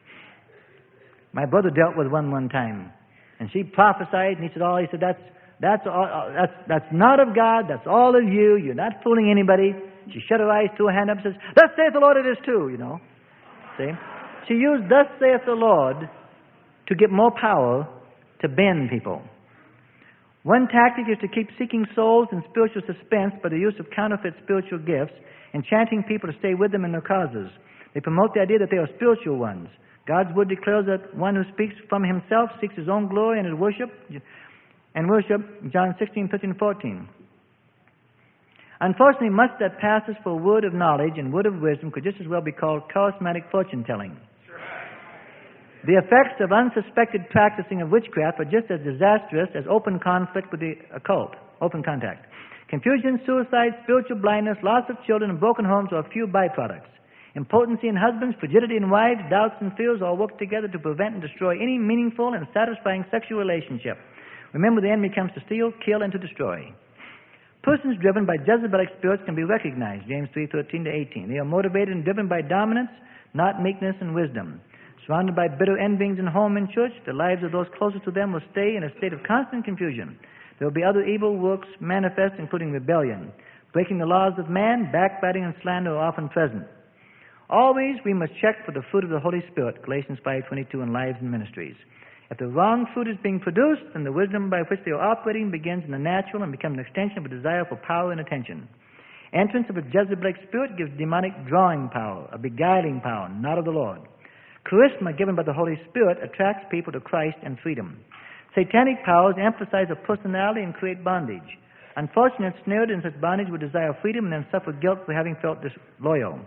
My brother dealt with one one time, and she prophesied, and he said, "Oh, he said that's that's all, that's that's not of God. That's all of you. You're not fooling anybody." She shut her eyes, threw her hand up, and says, "Thus saith the Lord, it is too." You know, see, she used "Thus saith the Lord" to get more power to bend people. One tactic is to keep seeking souls in spiritual suspense by the use of counterfeit spiritual gifts, enchanting people to stay with them in their causes. They promote the idea that they are spiritual ones. God's word declares that one who speaks from himself seeks his own glory and his worship, and worship, John sixteen, fifteen, fourteen. Unfortunately, much that passes for word of knowledge and word of wisdom could just as well be called charismatic fortune-telling. The effects of unsuspected practicing of witchcraft are just as disastrous as open conflict with the occult, open contact. Confusion, suicide, spiritual blindness, loss of children, and broken homes are a few byproducts. Impotency in husbands, frigidity in wives, doubts and fears all work together to prevent and destroy any meaningful and satisfying sexual relationship. Remember, the enemy comes to steal, kill, and to destroy. Persons driven by Jezebelic spirits can be recognized, James three, thirteen to eighteen. They are motivated and driven by dominance, not meekness and wisdom. Surrounded by bitter envyings in home and church, the lives of those closest to them will stay in a state of constant confusion. There will be other evil works manifest, including rebellion. Breaking the laws of man, backbiting and slander are often present. Always we must check for the fruit of the Holy Spirit, Galatians five twenty-two, in lives and ministries. If the wrong fruit is being produced, then the wisdom by which they are operating begins in the natural and becomes an extension of a desire for power and attention. Entrance of a Jezebelic spirit gives demonic drawing power, a beguiling power, not of the Lord. Charisma given by the Holy Spirit attracts people to Christ and freedom. Satanic powers emphasize a personality and create bondage. Unfortunate, snared in such bondage would desire freedom and then suffer guilt for having felt disloyal.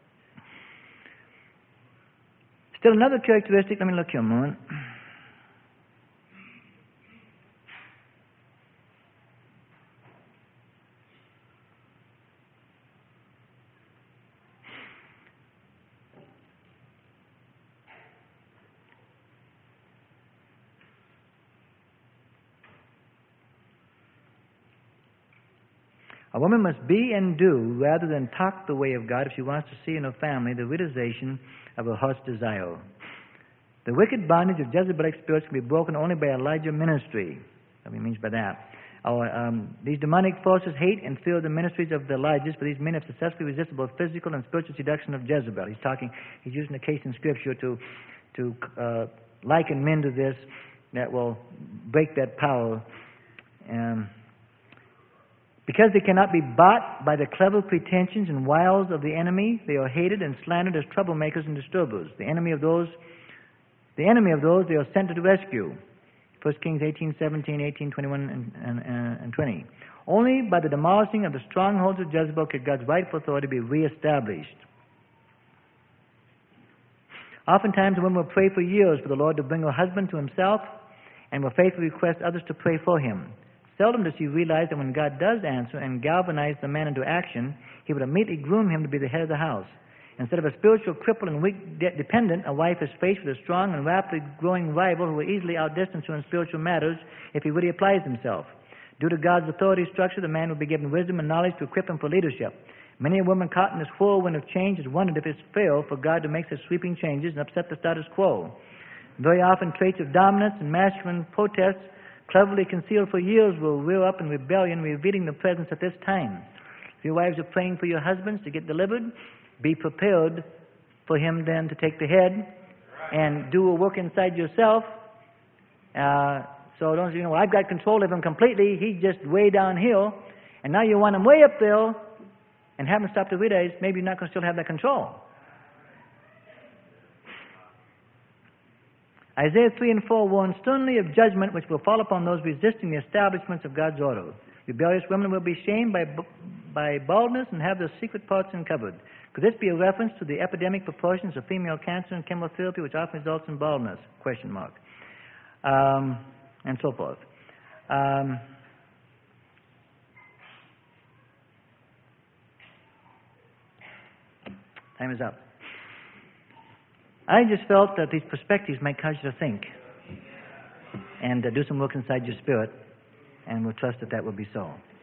Still another characteristic, let me look here a moment. A woman must be and do rather than talk the way of God if she wants to see in her family the realization of her heart's desire. The wicked bondage of Jezebelic spirits can be broken only by Elijah ministry. What he means by that. Our, um, these demonic forces hate and fear the ministries of the Elijahs, but these men have successfully resisted both physical and spiritual seduction of Jezebel. He's talking, he's using a case in Scripture to, to uh, liken men to this that will break that power. Um, because they cannot be bought by the clever pretensions and wiles of the enemy, they are hated and slandered as troublemakers and disturbers. The enemy of those, the enemy of those they are sent to rescue. First Kings eighteen, seventeen, eighteen, twenty-one, and, and, and twenty. Only by the demolishing of the strongholds of Jezebel could God's rightful authority be reestablished. Oftentimes, a woman will pray for years for the Lord to bring her husband to himself and will faithfully request others to pray for him. Seldom does she realize that when God does answer and galvanize the man into action, he would immediately groom him to be the head of the house. Instead of a spiritual cripple and weak de- dependent, a wife is faced with a strong and rapidly growing rival who will easily outdistance her in spiritual matters if he really applies himself. Due to God's authority structure, the man will be given wisdom and knowledge to equip him for leadership. Many a woman caught in this whirlwind of change has wondered if it's fair for God to make such sweeping changes and upset the status quo. Very often, traits of dominance and masculine protests, cleverly concealed for years, will rear up in rebellion, revealing the presence at this time. If your wives are praying for your husbands to get delivered, be prepared for him then to take the head and do a work inside yourself. Uh, so don't you know, well, I've got control of him completely. He's just way downhill. And now you want him way up there and haven't stopped to realize maybe you're not going to still have that control. Isaiah three and four warn sternly of judgment which will fall upon those resisting the establishments of God's order. Rebellious women will be shamed by, by baldness and have their secret parts uncovered. Could this be a reference to the epidemic proportions of female cancer and chemotherapy which often results in baldness? Question mark. Um, and so forth. Um, time is up. I just felt that these perspectives might cause you to think and uh, do some work inside your spirit, and we'll trust that that will be so.